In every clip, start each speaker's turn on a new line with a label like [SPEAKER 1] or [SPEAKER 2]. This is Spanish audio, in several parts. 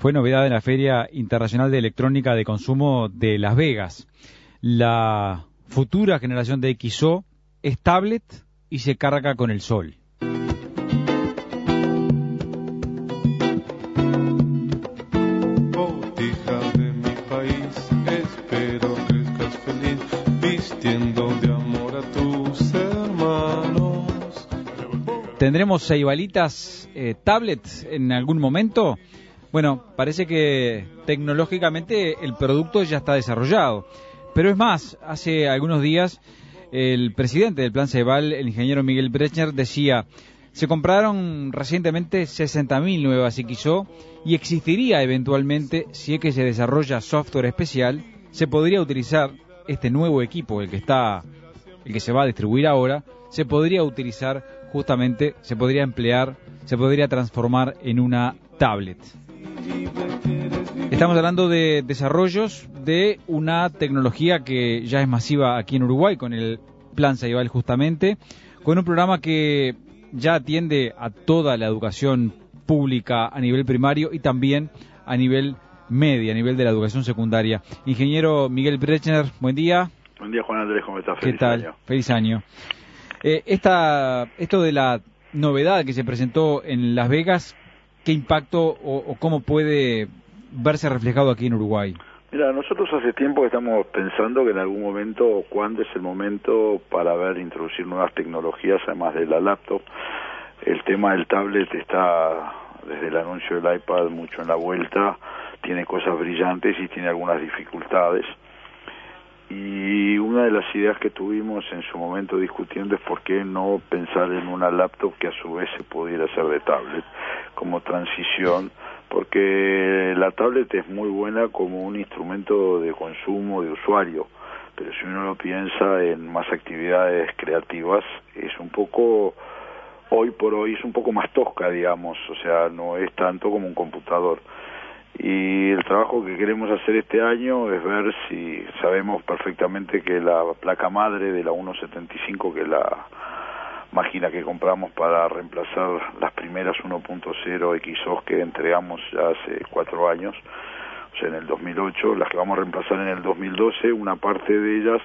[SPEAKER 1] fue novedad en la Feria Internacional de Electrónica de Consumo de Las Vegas. La futura generación de XO es tablet y se carga con el sol. ¿Tendremos ceibalitas tablet en algún momento? Bueno, parece que tecnológicamente el producto ya está desarrollado. Pero es más, hace algunos días el presidente del Plan Ceibal, el ingeniero Miguel Brechner, decía: se compraron recientemente 60.000 nuevas XO y existiría eventualmente, si es que se desarrolla software especial, se podría utilizar este nuevo equipo, el que se va a distribuir ahora, se podría utilizar justamente, se podría emplear, se podría transformar en una tablet. Estamos hablando de desarrollos de una tecnología que ya es masiva aquí en Uruguay, con el Plan Ceibal justamente, con un programa que ya atiende a toda la educación pública a nivel primario y también a nivel media, a nivel de la educación secundaria. Ingeniero Miguel Brechner, buen día.
[SPEAKER 2] Buen día, Juan Andrés, ¿cómo estás?
[SPEAKER 1] ¿Qué tal? Feliz año. Esto de la novedad que se presentó en Las Vegas, ¿qué impacto o cómo puede verse reflejado aquí en Uruguay?
[SPEAKER 2] Mira, nosotros hace tiempo que estamos pensando que en algún momento, cuándo es el momento para introducir nuevas tecnologías, además de la laptop. El tema del tablet está, desde el anuncio del iPad, mucho en la vuelta, tiene cosas brillantes y tiene algunas dificultades. Y una de las ideas que tuvimos en su momento discutiendo es por qué no pensar en una laptop que a su vez se pudiera hacer de tablet, como transición, porque la tablet es muy buena como un instrumento de consumo de usuario, pero si uno lo piensa en más actividades creativas, es un poco, hoy por hoy es un poco más tosca, digamos, o sea, no es tanto como un computador. Y el trabajo que queremos hacer este año es ver si sabemos perfectamente que la placa madre de la 175, que es la máquina que compramos para reemplazar las primeras 1.0 XOs que entregamos ya hace 4 años, o sea, en el 2008, las que vamos a reemplazar en el 2012, una parte de ellas,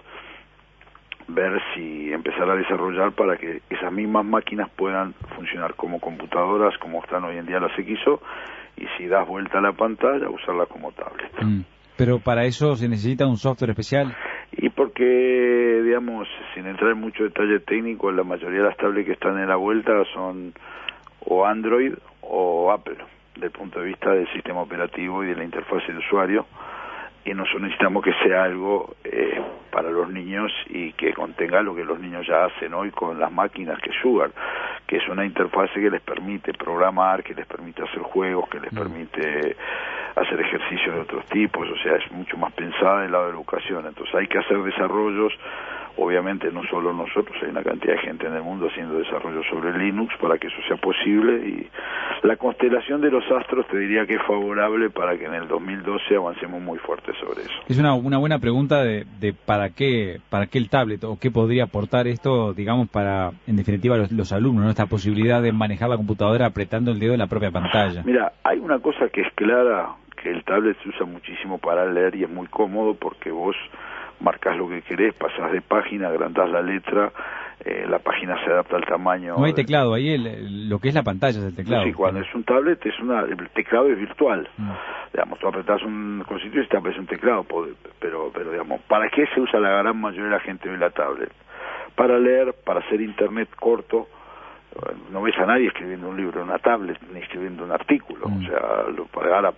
[SPEAKER 2] ver si empezar a desarrollar para que esas mismas máquinas puedan funcionar como computadoras, como están hoy en día las XO, y si das vuelta a la pantalla, usarla como tablet.
[SPEAKER 1] Pero para eso se necesita un software especial.
[SPEAKER 2] Y porque, digamos, sin entrar en mucho detalle técnico, la mayoría de las tablets que están en la vuelta son o Android o Apple, desde el punto de vista del sistema operativo y de la interfaz de usuario, y nosotros necesitamos que sea algo para los niños y que contenga lo que los niños ya hacen hoy con las máquinas, que Sugar, que es una interfase que les permite programar, que les permite hacer juegos, que les permite hacer ejercicios de otros tipos, o sea, es mucho más pensada del lado de la educación. Entonces hay que hacer desarrollos, obviamente no solo nosotros, hay una cantidad de gente en el mundo haciendo desarrollos sobre Linux para que eso sea posible, y la constelación de los astros te diría que es favorable para que en el 2012 avancemos muy fuerte sobre eso.
[SPEAKER 1] Es una buena pregunta de para qué el tablet, o qué podría aportar esto, digamos, para, en definitiva, los alumnos, ¿no? Esta posibilidad de manejar la computadora apretando el dedo en la propia pantalla.
[SPEAKER 2] Mira, hay una cosa que es clara, que el tablet se usa muchísimo para leer y es muy cómodo porque vos marcas lo que querés, pasás de página, agrandás la letra, la página se adapta al tamaño.
[SPEAKER 1] No hay teclado, ahí lo que es la pantalla es el teclado.
[SPEAKER 2] Sí, cuando es un tablet el teclado es virtual. Digamos, tú apretás un cosito y te aparece un teclado, pero digamos, ¿para qué se usa la gran mayoría de la gente hoy la tablet? Para leer, para hacer internet corto. No ves a nadie escribiendo un libro en una tablet ni escribiendo un artículo, o sea,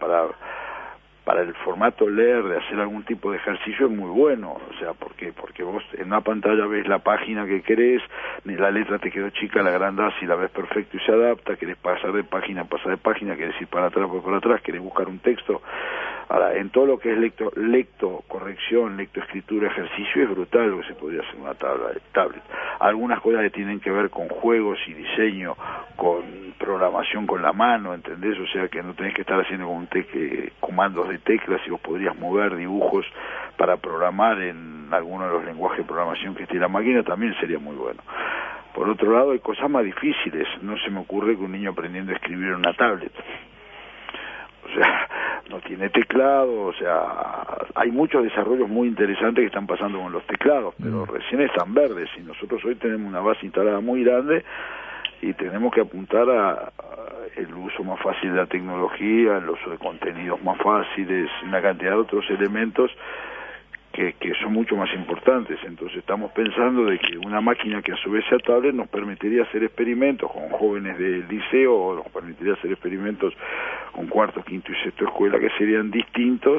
[SPEAKER 2] para el formato leer, de hacer algún tipo de ejercicio es muy bueno, o sea, ¿por qué? Porque vos en una pantalla ves la página que querés, ni la letra te quedó chica, la agrandás y la ves perfecto y se adapta, querés pasar de página, querés ir para atrás, para atrás, querés buscar un texto. Ahora, en todo lo que es corrección, lectoescritura, ejercicio, es brutal lo que se podría hacer en una tablet. Algunas cosas que tienen que ver con juegos y diseño, con programación con la mano, ¿entendés? O sea, que no tenés que estar haciendo con comandos de teclas, y vos podrías mover dibujos para programar en alguno de los lenguajes de programación que esté la máquina, también sería muy bueno. Por otro lado, hay cosas más difíciles. No se me ocurre que un niño aprendiendo a escribir en una tablet. O sea, tiene teclado, o sea, hay muchos desarrollos muy interesantes que están pasando con los teclados, pero recién están verdes, y nosotros hoy tenemos una base instalada muy grande y tenemos que apuntar a el uso más fácil de la tecnología, el uso de contenidos más fáciles, una cantidad de otros elementos que son mucho más importantes. Entonces estamos pensando de que una máquina que a su vez sea tablet nos permitiría hacer experimentos con jóvenes del liceo, o nos permitiría hacer experimentos con cuarto, quinto y sexto escuela, que serían distintos,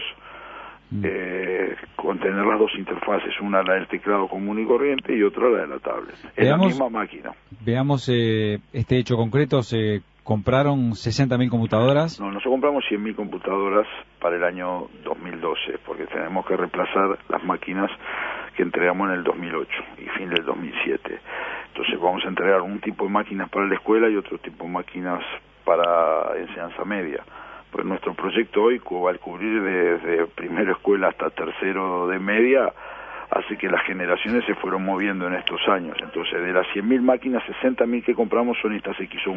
[SPEAKER 2] con tener las dos interfaces, una la del teclado común y corriente y otra la de la tablet. Es la misma máquina.
[SPEAKER 1] Veamos este hecho concreto. Se compraron 60.000 computadoras.
[SPEAKER 2] No, nosotros compramos 100.000 computadoras para el año 2012, porque tenemos que reemplazar las máquinas que entregamos en el 2008 y fin del 2007. Entonces vamos a entregar un tipo de máquinas para la escuela y otro tipo de máquinas para enseñanza media. Pues nuestro proyecto hoy va a cubrir desde primero escuela hasta tercero de media, así que las generaciones se fueron moviendo en estos años. Entonces, de las 100.000 máquinas, 60.000 que compramos son estas XO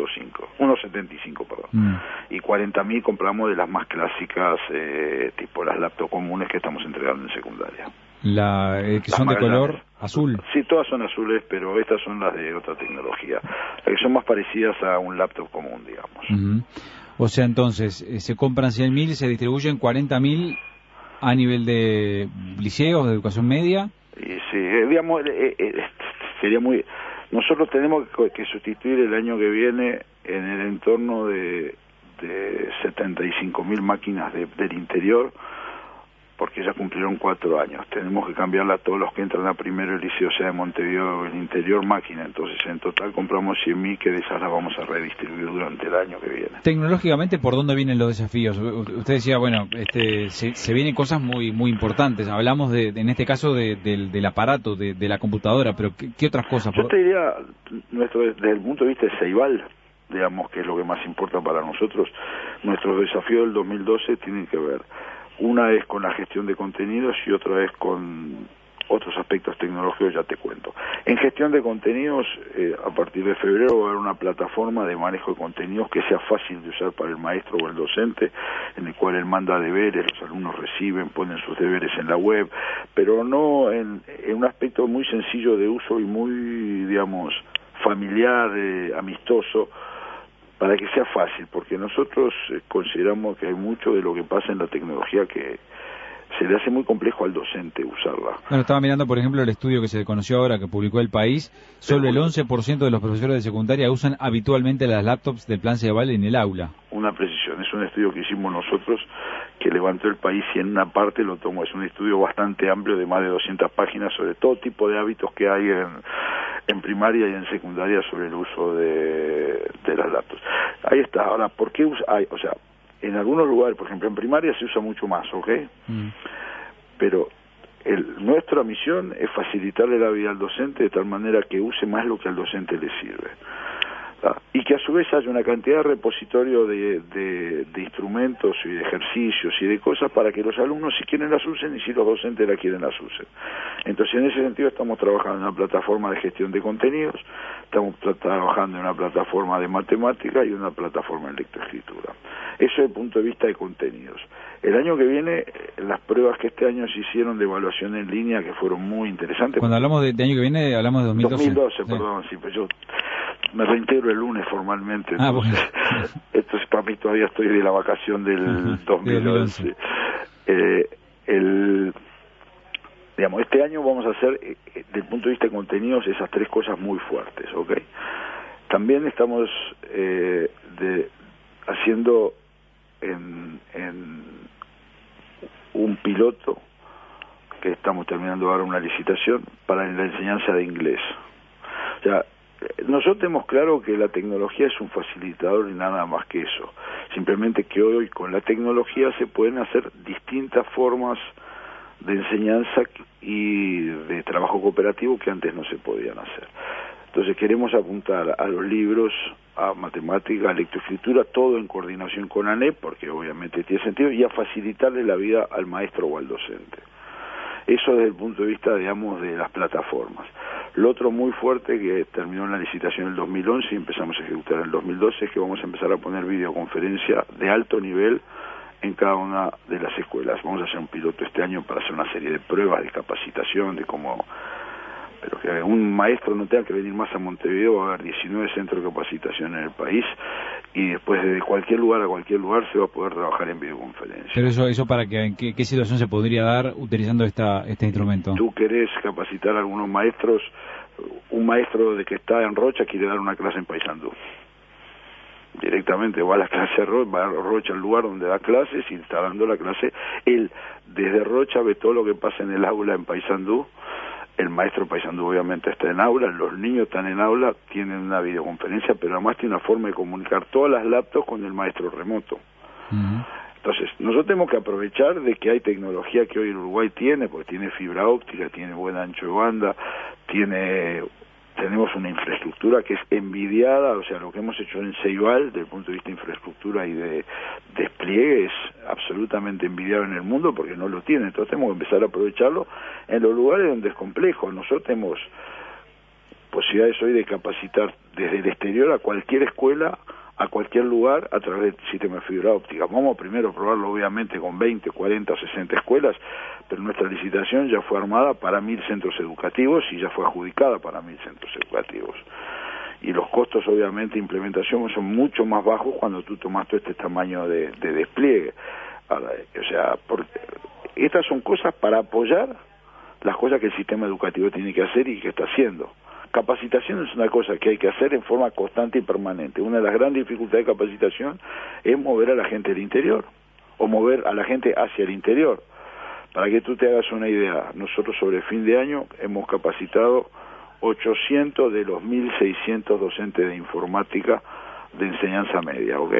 [SPEAKER 2] 1.75, perdón. Y 40.000 compramos de las más clásicas, tipo las laptops comunes que estamos entregando en secundaria.
[SPEAKER 1] Que son de color azul.
[SPEAKER 2] Sí, todas son azules, pero estas son las de otra tecnología, las que son más parecidas a un laptop común, digamos.
[SPEAKER 1] O sea, entonces, se compran 100.000 y se distribuyen 40.000 a nivel de liceos, de educación media. Y
[SPEAKER 2] sí, digamos, sería muy... Nosotros tenemos que sustituir el año que viene en el entorno de 75.000 máquinas del interior, porque ya cumplieron 4 años. Tenemos que cambiarla a todos los que entran a primero el liceo, sea de Montevideo, el interior máquina. Entonces, en total compramos 100.000, que de esas las vamos a redistribuir durante el año que viene.
[SPEAKER 1] Tecnológicamente, ¿por dónde vienen los desafíos? Usted decía, bueno, se vienen cosas muy importantes. Hablamos, en este caso, del aparato, de la computadora, pero ¿qué otras cosas?
[SPEAKER 2] Yo te diría, desde el punto de vista de Ceibal, digamos, que es lo que más importa para nosotros, nuestros desafíos del 2012 tienen que ver... Una es con la gestión de contenidos y otra es con otros aspectos tecnológicos, ya te cuento. En gestión de contenidos, a partir de febrero va a haber una plataforma de manejo de contenidos que sea fácil de usar para el maestro o el docente, en el cual él manda deberes, los alumnos reciben, ponen sus deberes en la web, pero no en un aspecto muy sencillo de uso y muy, digamos, familiar, amistoso, para que sea fácil, porque nosotros consideramos que hay mucho de lo que pasa en la tecnología que se le hace muy complejo al docente usarla.
[SPEAKER 1] Bueno, estaba mirando, por ejemplo, el estudio que se conoció ahora, que publicó El País. Solo el 11% de los profesores de secundaria usan habitualmente las laptops del plan Ceibal en el aula.
[SPEAKER 2] Una precisión, es un estudio que hicimos nosotros, que levantó El País, y en una parte lo tomó. Es un estudio bastante amplio de más de 200 páginas sobre todo tipo de hábitos que hay en primaria y en secundaria sobre el uso de las laptops. Ahí está. Ahora, ¿por qué o sea, en algunos lugares, por ejemplo, en primaria se usa mucho más, ¿ok? Pero nuestra misión es facilitarle la vida al docente de tal manera que use más lo que al docente le sirve. Y que a su vez haya una cantidad de repositorio de instrumentos y de ejercicios y de cosas para que los alumnos, si quieren, las usen, y si los docentes la quieren, las usen. Entonces, en ese sentido, estamos trabajando en una plataforma de gestión de contenidos, estamos trabajando en una plataforma de matemática y una plataforma de lectoescritura. Eso desde el punto de vista de contenidos. El año que viene, las pruebas que este año se hicieron de evaluación en línea, que fueron muy interesantes.
[SPEAKER 1] Cuando hablamos de año que viene, hablamos de 2012.
[SPEAKER 2] 2012, perdón, sí, pues yo me reintegro el lunes formalmente.
[SPEAKER 1] Bueno.
[SPEAKER 2] Entonces, para mí todavía estoy de la vacación del 2011. Digamos, este año vamos a hacer, desde el punto de vista de contenidos, esas 3 cosas muy fuertes, ¿ok? También estamos haciendo en un piloto, que estamos terminando ahora una licitación, para la enseñanza de inglés. O sea, nosotros tenemos claro que la tecnología es un facilitador y nada más que eso. Simplemente que hoy con la tecnología se pueden hacer distintas formas de enseñanza y de trabajo cooperativo que antes no se podían hacer. Entonces queremos apuntar a los libros, a matemática, a lectoescritura, todo en coordinación con ANEP, porque obviamente tiene sentido, y a facilitarle la vida al maestro o al docente. Eso desde el punto de vista, digamos, de las plataformas. Lo otro muy fuerte, que terminó en la licitación en el 2011 y empezamos a ejecutar en el 2012, es que vamos a empezar a poner videoconferencia de alto nivel en cada una de las escuelas. Vamos a hacer un piloto este año para hacer una serie de pruebas, de capacitación, de cómo... Pero que un maestro no tenga que venir más a Montevideo, va a haber 19 centros de capacitación en el país, y después desde cualquier lugar a cualquier lugar se va a poder trabajar en videoconferencia.
[SPEAKER 1] Pero eso para que, ¿en qué situación se podría dar utilizando este instrumento?
[SPEAKER 2] Tú querés capacitar a algunos maestros, un maestro de que está en Rocha quiere dar una clase en Paysandú. Directamente va a la clase va a Rocha, el lugar donde da clases, y está dando la clase. Él desde Rocha ve todo lo que pasa en el aula en Paysandú. El maestro Paysandú obviamente está en aula, los niños están en aula, tienen una videoconferencia, pero además tiene una forma de comunicar todas las laptops con el maestro remoto. Entonces, nosotros tenemos que aprovechar de que hay tecnología que hoy el Uruguay tiene, porque tiene fibra óptica, tiene buen ancho de banda, tenemos una infraestructura que es envidiada, o sea, lo que hemos hecho en Ceibal, desde el punto de vista de infraestructura y de despliegue, es absolutamente envidiado en el mundo porque no lo tiene. Entonces tenemos que empezar a aprovecharlo en los lugares donde es complejo. Nosotros tenemos posibilidades hoy de capacitar desde el exterior a cualquier escuela, a cualquier lugar, a través del sistema de fibra óptica. Vamos primero a probarlo obviamente con 20, 40 o 60 escuelas, pero nuestra licitación ya fue armada para 1.000 centros educativos y ya fue adjudicada para 1.000 centros educativos. Y los costos obviamente de implementación son mucho más bajos cuando tú tomas todo este tamaño de despliegue. Ahora, o sea, estas son cosas para apoyar las cosas que el sistema educativo tiene que hacer y que está haciendo. Capacitación es una cosa que hay que hacer en forma constante y permanente. Una de las grandes dificultades de capacitación es mover a la gente del interior, o mover a la gente hacia el interior. Para que tú te hagas una idea, nosotros sobre fin de año hemos capacitado 800 de los 1.600 docentes de informática de enseñanza media, ¿ok?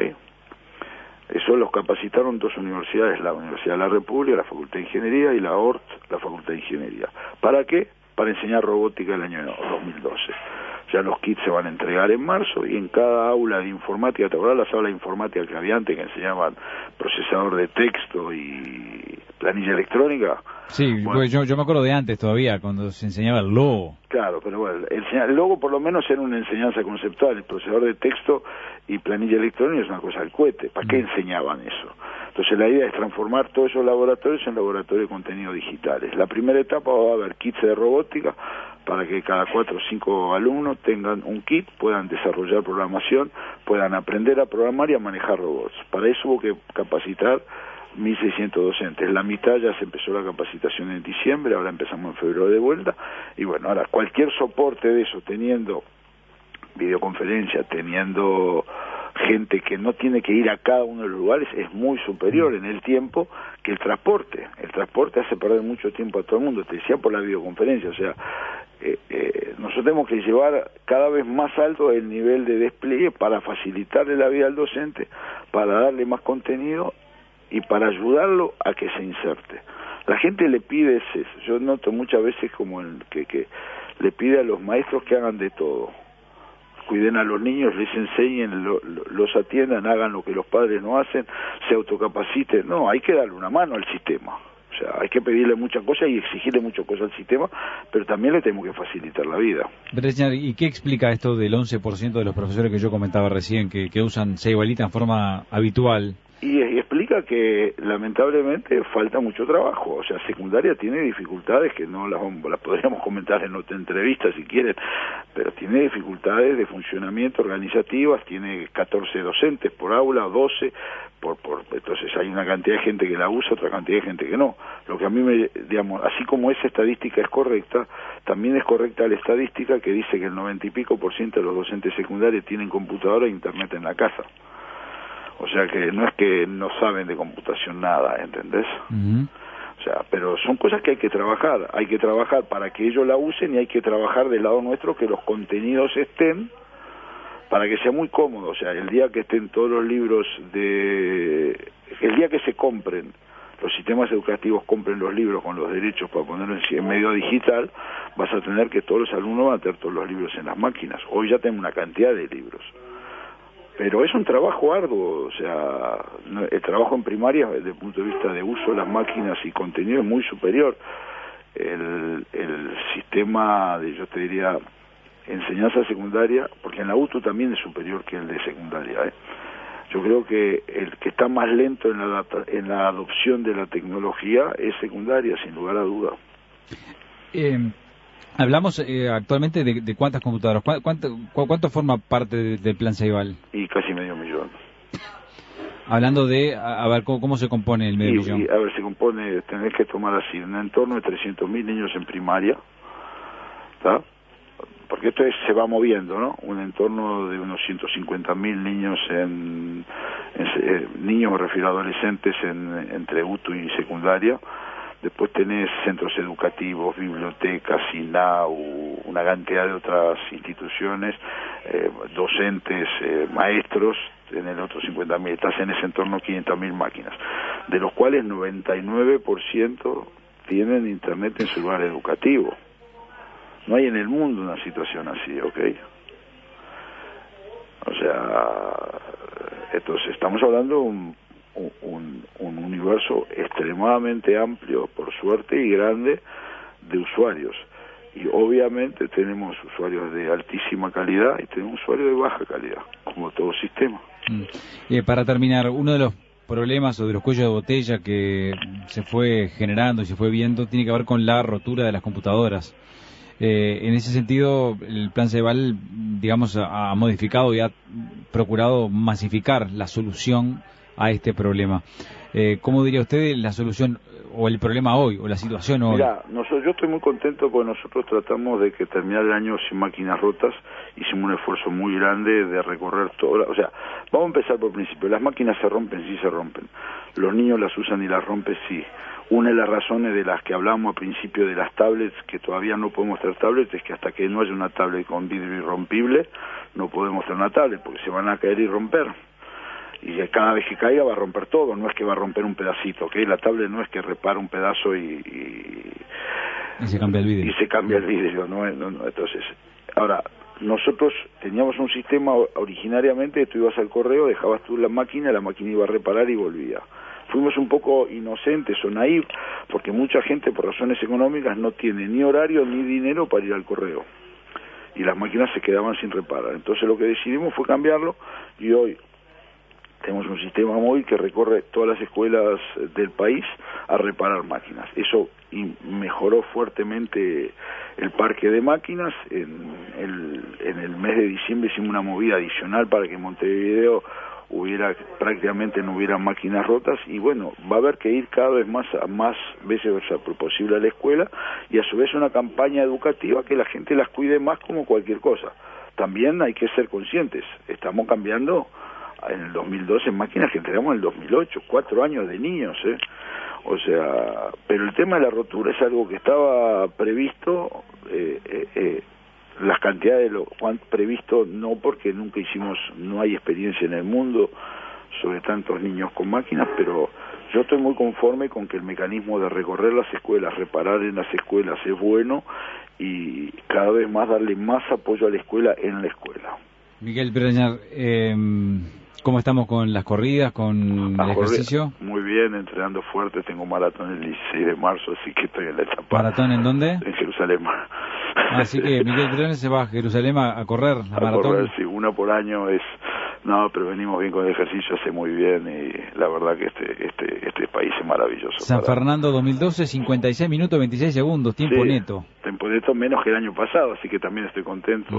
[SPEAKER 2] Eso los capacitaron dos universidades, la Universidad de la República, la Facultad de Ingeniería, y la ORT, la Facultad de Ingeniería. ¿Para qué? Para enseñar robótica el año 2012. Ya los kits se van a entregar en marzo, y en cada aula de informática, ¿te acuerdas las aulas de informática que había antes, que enseñaban procesador de texto y planilla electrónica?
[SPEAKER 1] Sí, bueno, yo me acuerdo de antes todavía, cuando se enseñaba el logo.
[SPEAKER 2] Claro, pero bueno, el logo por lo menos era una enseñanza conceptual. El procesador de texto y planilla electrónica es una cosa del cohete. ¿Para qué enseñaban eso? Entonces la idea es transformar todos esos laboratorios en laboratorios de contenido digitales. La primera etapa va a haber kits de robótica para que cada 4 o 5 alumnos tengan un kit, puedan desarrollar programación, puedan aprender a programar y a manejar robots. Para eso hubo que capacitar 1.600 docentes. La mitad ya se empezó la capacitación en diciembre, ahora empezamos en febrero de vuelta, y bueno, ahora cualquier soporte de eso, teniendo videoconferencia, teniendo gente que no tiene que ir a cada uno de los lugares, es muy superior en el tiempo que el transporte. El transporte hace perder mucho tiempo a todo el mundo, te decía, por la videoconferencia. O sea, nosotros tenemos que llevar cada vez más alto el nivel de despliegue para facilitarle la vida al docente, para darle más contenido y para ayudarlo a que se inserte. La gente le pide, yo noto muchas veces como que le pide a los maestros que hagan de todo. Cuiden a los niños, les enseñen, los atiendan, hagan lo que los padres no hacen, se autocapaciten. No, hay que darle una mano al sistema. O sea, hay que pedirle muchas cosas y exigirle muchas cosas al sistema, pero también le tenemos que facilitar la vida.
[SPEAKER 1] Brezhnev, ¿y qué explica esto del 11% de los profesores que yo comentaba recién, que usan Cebalita en forma habitual?
[SPEAKER 2] Y explica que lamentablemente falta mucho trabajo. O sea, secundaria tiene dificultades que no las podríamos comentar en otra entrevista si quieren, pero tiene dificultades de funcionamiento organizativas, tiene 14 docentes por aula, 12 entonces hay una cantidad de gente que la usa, otra cantidad de gente que no. Lo que a mí digamos, así como esa estadística es correcta, también es correcta la estadística que dice que el 90 y pico % de los docentes secundarios tienen computadora e internet en la casa. O sea que no es que no saben de computación nada, ¿entendés? O sea, pero son cosas que hay que trabajar para que ellos la usen, y hay que trabajar del lado nuestro que los contenidos estén, para que sea muy cómodo. O sea, el día que estén todos los libros el día que se compren, los sistemas educativos compren los libros con los derechos para ponerlos en medio digital, vas a tener que todos los alumnos van a tener todos los libros en las máquinas. Hoy ya tenemos una cantidad de libros. Pero es un trabajo arduo, o sea, el trabajo en primaria desde el punto de vista de uso de las máquinas y contenido es muy superior. El sistema de, yo te diría, enseñanza secundaria, porque en la UTU también es superior que el de secundaria, Yo creo que el que está más lento en la adopción de la tecnología es secundaria, sin lugar a duda.
[SPEAKER 1] Hablamos actualmente de cuántas computadoras. ¿Cuánto forma parte del plan Ceibal?
[SPEAKER 2] Y casi medio millón.
[SPEAKER 1] Hablando de, a ver, ¿cómo se compone el medio millón?
[SPEAKER 2] A ver, se compone, tenés que tomar así, un entorno de 300.000 niños en primaria, ¿está? Porque esto se va moviendo, ¿no? Un entorno de unos 150.000 niños niños, me refiero a adolescentes entre UTU y secundaria. Después tenés centros educativos, bibliotecas, INAU, una cantidad de otras instituciones, docentes, maestros. En el otro 50.000, estás en ese entorno 500.000 máquinas, de los cuales 99% tienen internet en su lugar educativo. No hay en el mundo una situación así, ¿ok? O sea, entonces estamos hablando de un universo extremadamente amplio, por suerte, y grande de usuarios. Y obviamente tenemos usuarios de altísima calidad y tenemos usuarios de baja calidad, como todo sistema.
[SPEAKER 1] Para terminar, uno de los problemas o de los cuellos de botella que se fue generando y se fue viendo tiene que ver con la rotura de las computadoras. En ese sentido, el plan Ceibal, digamos, ha modificado y ha procurado masificar la solución a este problema. ¿Cómo diría usted la solución o el problema hoy, o la situación hoy?
[SPEAKER 2] Mirá, yo estoy muy contento porque nosotros tratamos de que terminar el año sin máquinas rotas. Hicimos un esfuerzo muy grande de recorrer todo. O sea, vamos a empezar por el principio. Las máquinas se rompen, sí se rompen. Los niños las usan y las rompen, sí. Una de las razones de las que hablamos al principio de las tablets, que todavía no podemos tener tablets, es que hasta que no haya una tablet con vidrio irrompible, no podemos tener una tablet, porque se van a caer y romper. Y cada vez que caiga va a romper todo, no es que va a romper un pedacito, ¿ok? La tablet no es que repara un pedazo y
[SPEAKER 1] se cambia el vidrio.
[SPEAKER 2] Y se cambia el vidrio, ¿no? Entonces, ahora, nosotros teníamos un sistema originariamente, tú ibas al correo, dejabas tú la máquina iba a reparar y volvía. Fuimos un poco inocentes o naif, porque mucha gente por razones económicas no tiene ni horario ni dinero para ir al correo. Y las máquinas se quedaban sin reparar. Entonces lo que decidimos fue cambiarlo y hoy tenemos un sistema móvil que recorre todas las escuelas del país a reparar máquinas. Eso mejoró fuertemente el parque de máquinas. En el mes de diciembre hicimos una movida adicional para que en Montevideo prácticamente no hubiera máquinas rotas, y bueno, va a haber que ir cada vez más veces posible a la escuela, y a su vez una campaña educativa que la gente las cuide más como cualquier cosa. También hay que ser conscientes, estamos cambiando en el 2012 máquinas que entregamos en el 2008, 4 años de niños, o sea, pero el tema de la rotura es algo que estaba previsto, las cantidades de lo previsto no, porque no hay experiencia en el mundo sobre tantos niños con máquinas, pero yo estoy muy conforme con que el mecanismo de recorrer las escuelas, reparar en las escuelas es bueno, y cada vez más darle más apoyo a la escuela en la escuela.
[SPEAKER 1] Miguel Breñar, ¿cómo estamos con las corridas, con el ejercicio?
[SPEAKER 2] Muy bien, entrenando fuerte, tengo maratón el 16 de marzo, así que estoy en la etapa.
[SPEAKER 1] ¿Maratón en dónde?
[SPEAKER 2] En Jerusalén.
[SPEAKER 1] Así que Miguel Breñar se va a Jerusalén a correr la maratón.
[SPEAKER 2] Correr, sí, una por año es... No, pero venimos bien con el ejercicio, hace muy bien, y la verdad que este país es maravilloso.
[SPEAKER 1] San Fernando 2012, 56 minutos 26 segundos, tiempo neto.
[SPEAKER 2] Tiempo neto menos que el año pasado, así que también estoy contento.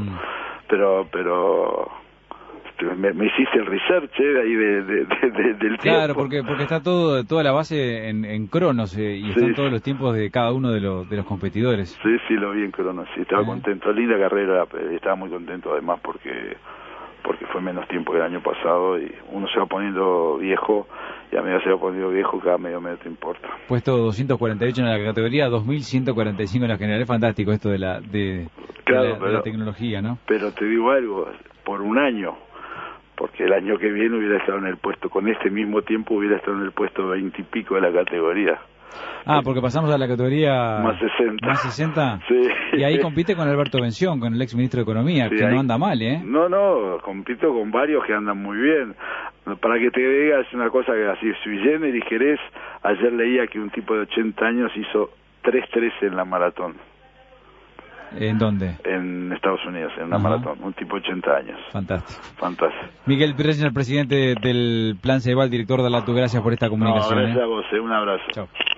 [SPEAKER 2] Pero me hiciste el research ahí del tiempo.
[SPEAKER 1] Claro, porque está toda la base en Cronos, y están todos los tiempos de cada uno de los competidores.
[SPEAKER 2] Sí, lo vi en Cronos, sí, estaba contento. Linda carrera, estaba muy contento además porque fue menos tiempo que el año pasado, y uno se va poniendo viejo, y a medida que se va poniendo viejo, cada medio te importa. Puesto
[SPEAKER 1] 248 en la categoría, 2145 en la general. Es fantástico esto de la tecnología, ¿no?
[SPEAKER 2] Pero te digo algo, por un año, porque el año que viene hubiera estado en el puesto, con este mismo tiempo hubiera estado en el puesto 20 y pico de la categoría.
[SPEAKER 1] Porque pasamos a la categoría
[SPEAKER 2] más 60.
[SPEAKER 1] ¿Más 60?
[SPEAKER 2] Sí.
[SPEAKER 1] Y ahí compite con Alberto Bención, con el ex ministro de Economía, sí, que no anda mal, ¿eh?
[SPEAKER 2] No, compito con varios que andan muy bien. Para que te digas una cosa que así, sui generis, Jerez, ayer leía que un tipo de 80 años hizo 3:13 en la maratón.
[SPEAKER 1] ¿En dónde?
[SPEAKER 2] En Estados Unidos, en una maratón, un tipo de 80 años.
[SPEAKER 1] Fantástico.
[SPEAKER 2] Fantástico.
[SPEAKER 1] Miguel Pirrechner, presidente del Plan Ceibal, director de Alatu, gracias por esta comunicación.
[SPEAKER 2] No, gracias a vos, un abrazo.
[SPEAKER 1] Chao.